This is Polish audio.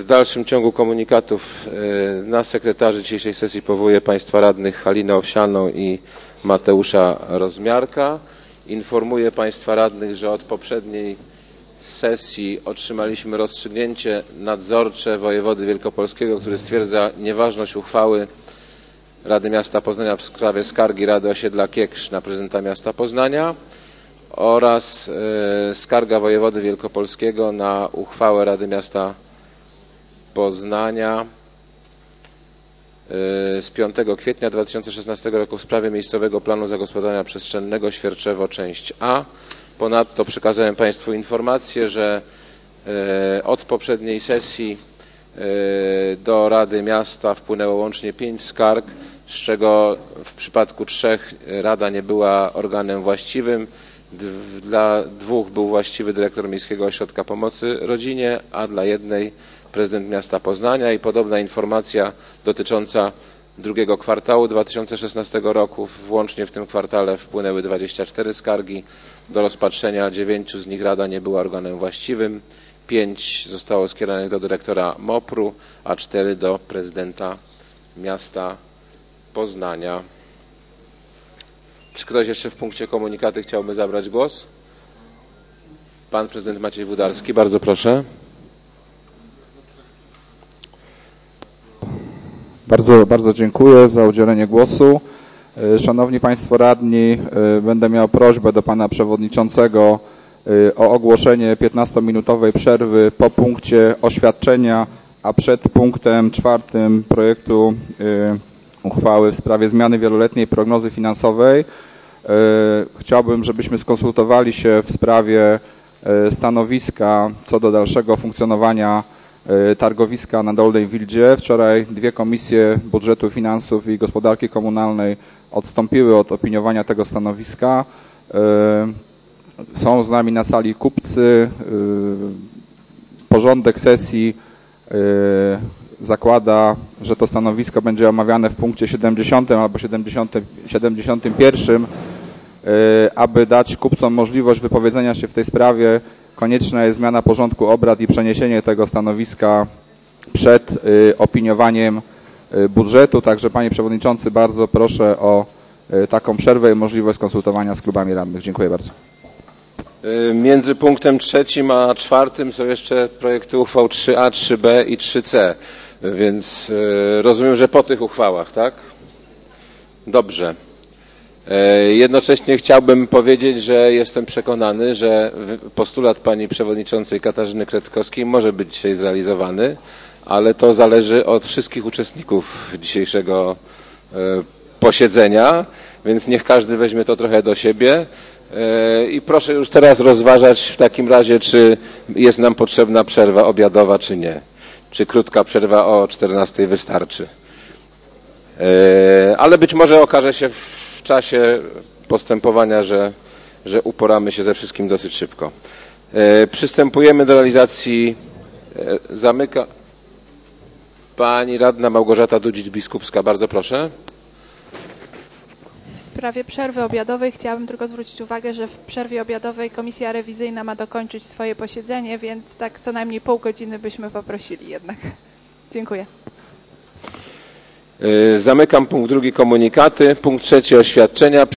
dalszym ciągu komunikatów na sekretarzy dzisiejszej sesji powołuję Państwa radnych Halinę Owsianą i Mateusza Rozmiarka. Informuję Państwa radnych, że od poprzedniej sesji otrzymaliśmy rozstrzygnięcie nadzorcze wojewody wielkopolskiego, który stwierdza nieważność uchwały Rady Miasta Poznania w sprawie skargi Rady Osiedla Kiekrzyn na prezydenta miasta Poznania oraz skarga wojewody wielkopolskiego na uchwałę Rady Miasta Poznania z 5 kwietnia 2016 roku w sprawie miejscowego planu zagospodarowania przestrzennego Świerczewo część A. Ponadto przekazałem Państwu informację, że od poprzedniej sesji do Rady Miasta wpłynęło łącznie 5 skarg, z czego w przypadku 3 Rada nie była organem właściwym. Dla 2 był właściwy dyrektor Miejskiego Ośrodka Pomocy Rodzinie, a dla 1 prezydent miasta Poznania i podobna informacja dotycząca drugiego kwartału 2016 roku. Włącznie w tym kwartale wpłynęły 24 skargi. Do rozpatrzenia 9 z nich Rada nie była organem właściwym, 5 zostało skierowanych do dyrektora MOPR-u, a 4 do prezydenta miasta Poznania. Czy ktoś jeszcze w punkcie komunikaty chciałby zabrać głos? Pan prezydent Maciej Wódarski, bardzo proszę. Bardzo dziękuję za udzielenie głosu. Szanowni Państwo radni, będę miał prośbę do Pana Przewodniczącego o ogłoszenie 15-minutowej przerwy po punkcie oświadczenia, a przed punktem 4 projektu uchwały w sprawie zmiany wieloletniej prognozy finansowej. Chciałbym, żebyśmy skonsultowali się w sprawie stanowiska co do dalszego funkcjonowania targowiska na Dolnej Wildzie. Wczoraj 2 komisje budżetu, finansów i gospodarki komunalnej odstąpiły od opiniowania tego stanowiska. Są z nami na sali kupcy. Porządek sesji zakłada, że to stanowisko będzie omawiane w punkcie 70 albo 71. Aby dać kupcom możliwość wypowiedzenia się w tej sprawie, konieczna jest zmiana porządku obrad i przeniesienie tego stanowiska przed opiniowaniem budżetu. Także Panie Przewodniczący, bardzo proszę o taką przerwę i możliwość skonsultowania z klubami radnych. Dziękuję bardzo. Między punktem 3 a 4 są jeszcze projekty uchwał 3A, 3B i 3C, więc rozumiem, że po tych uchwałach, tak? Dobrze. Jednocześnie chciałbym powiedzieć, że jestem przekonany, że postulat pani przewodniczącej Katarzyny Kretkowskiej może być dzisiaj zrealizowany, ale to zależy od wszystkich uczestników dzisiejszego posiedzenia, więc niech każdy weźmie to trochę do siebie i proszę już teraz rozważać w takim razie, czy jest nam potrzebna przerwa obiadowa, czy nie. Czy krótka przerwa o 14:00 wystarczy. Ale być może okaże się w czasie postępowania, że uporamy się ze wszystkim dosyć szybko. Przystępujemy do realizacji. Zamyka pani radna Małgorzata Dudzic-Biskupska. Bardzo proszę. W sprawie przerwy obiadowej chciałabym tylko zwrócić uwagę, że w przerwie obiadowej komisja rewizyjna ma dokończyć swoje posiedzenie, więc tak co najmniej pół godziny byśmy poprosili jednak. Dziękuję. Zamykam punkt 2 komunikaty. Punkt 3 oświadczenia.